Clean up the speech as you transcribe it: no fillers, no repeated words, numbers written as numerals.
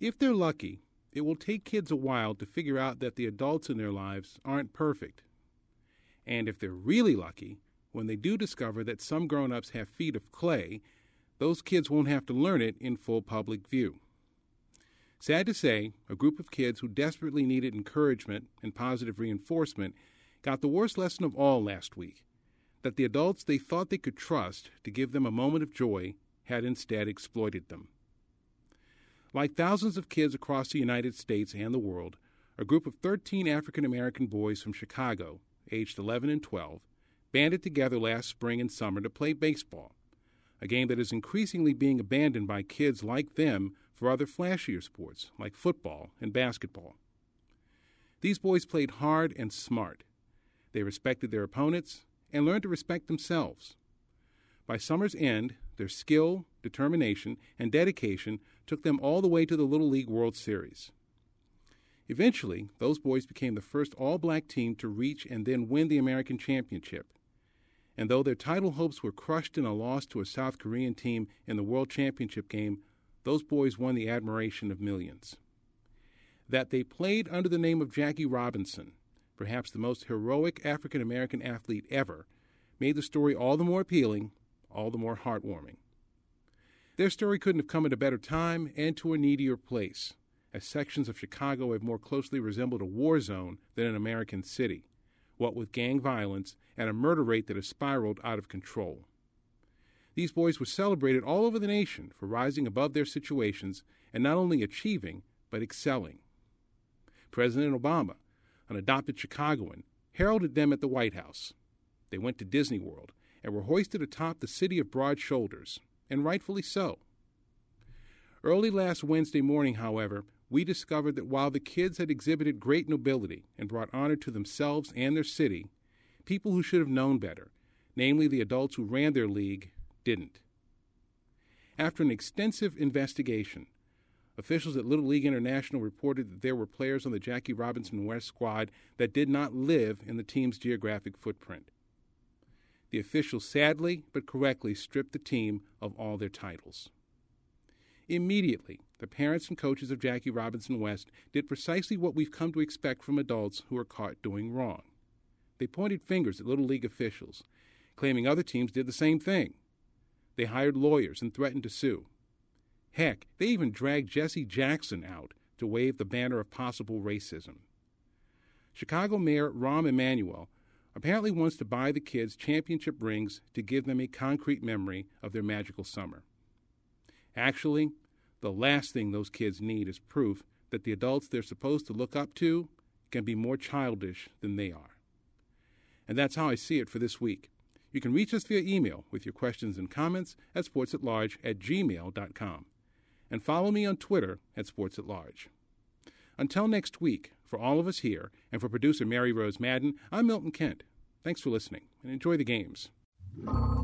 If they're lucky, it will take kids a while to figure out that the adults in their lives aren't perfect. And if they're really lucky, when they do discover that some grown-ups have feet of clay, those kids won't have to learn it in full public view. Sad to say, a group of kids who desperately needed encouragement and positive reinforcement got the worst lesson of all last week, that the adults they thought they could trust to give them a moment of joy had instead exploited them. Like thousands of kids across the United States and the world, a group of 13 African-American boys from Chicago, aged 11 and 12, banded together last spring and summer to play baseball, a game that is increasingly being abandoned by kids like them for other flashier sports like football and basketball. These boys played hard and smart. They respected their opponents and learned to respect themselves. By summer's end, their skill, determination, and dedication took them all the way to the Little League World Series. Eventually, those boys became the first all-black team to reach and then win the American Championship. And though their title hopes were crushed in a loss to a South Korean team in the World Championship game, those boys won the admiration of millions. That they played under the name of Jackie Robinson, perhaps the most heroic African-American athlete ever, made the story all the more appealing, all the more heartwarming. Their story couldn't have come at a better time and to a needier place, as sections of Chicago have more closely resembled a war zone than an American city, what with gang violence and a murder rate that has spiraled out of control. These boys were celebrated all over the nation for rising above their situations and not only achieving, but excelling. President Obama, an adopted Chicagoan, heralded them at the White House. They went to Disney World and were hoisted atop the city of broad shoulders, and rightfully so. Early last Wednesday morning, however, we discovered that while the kids had exhibited great nobility and brought honor to themselves and their city, people who should have known better, namely the adults who ran their league, didn't. After an extensive investigation, officials at Little League International reported that there were players on the Jackie Robinson West squad that did not live in the team's geographic footprint. The officials sadly but correctly stripped the team of all their titles. Immediately, the parents and coaches of Jackie Robinson West did precisely what we've come to expect from adults who are caught doing wrong. They pointed fingers at Little League officials, claiming other teams did the same thing. They hired lawyers and threatened to sue. Heck, they even dragged Jesse Jackson out to wave the banner of possible racism. Chicago Mayor Rahm Emanuel apparently wants to buy the kids championship rings to give them a concrete memory of their magical summer. Actually, the last thing those kids need is proof that the adults they're supposed to look up to can be more childish than they are. And that's how I see it for this week. You can reach us via email with your questions and comments at sportsatlarge@gmail.com. And follow me on Twitter at sportsatlarge. Until next week, for all of us here, and for producer Mary Rose Madden, I'm Milton Kent. Thanks for listening, and enjoy the games.